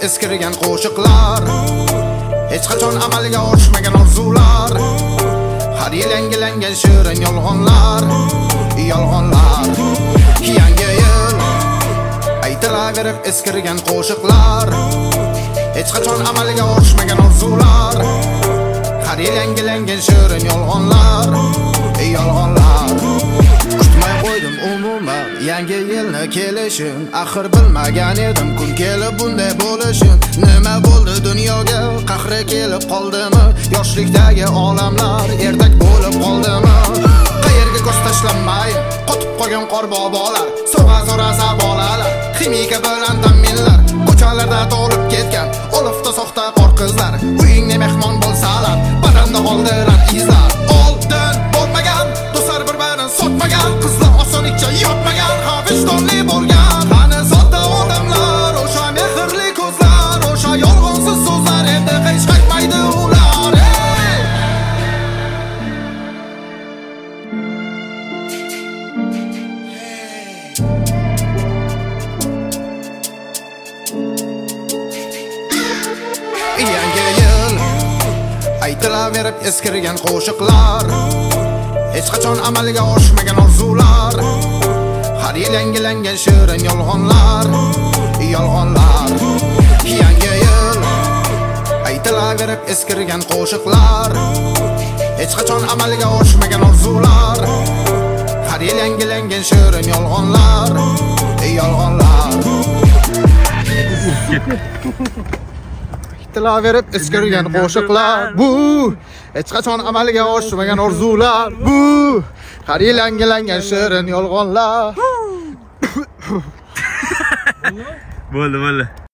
eskirgan qo'shiqlar, hech qachon amalga oshmagan orzular, har yil yangilangan shirin yolg'onlar. Yangi yil aytilaverib eskirgan qo'shiqlar, hech qachon amalga oshmagan orzular, har yil yangilangan shirin yolg'onlar. Kutmay qo'ydim umuman yangi yilni kelishim, axir bilmagan edim kun kelib bunday bo'lishim. Nima bo'ldi dunyoga, qahri kelib qoldimi? Yoshlikdagi olamlar ertak bo'lib qoldimi? Qayerga ko'z tashlanmay qotib qolgan qorbobolar, so'ra bolalar, ximika bilan ta'minlar, ko'chalarda to'lib ketgan olifta soxta qor qizlar. Uyingda mehmon bo'lsalar, badanda qoldirar izlar. Oldin bo'lmagan do'stlar bir-birini sotmagan, qizlar osonlikcha yotmagan, vijdonli bo'lgan. Qani sodda odamlar, o'sha mehrli ko'zlar, o'sha yolg'onsiz so'zlar, endi hech qaytmaydi ular. Yangi yil aytilaverib eskirgan qo'shiqlar, hech qachon amalga oshmagan orzular, har yil yangilangan shirin yolg'onlar. Yangi yil aytilaverib eskirgan qo'shiqlar, hech qachon amalga oshmagan orzular, har yil yangilangan shirin yolg'onlar. Aytilaverib eskirgan qo'shiqlar, bu hech qachon amalga oshmagan orzular, bu har yil yangilangan shirin yolg'onlar. Bo'ldi.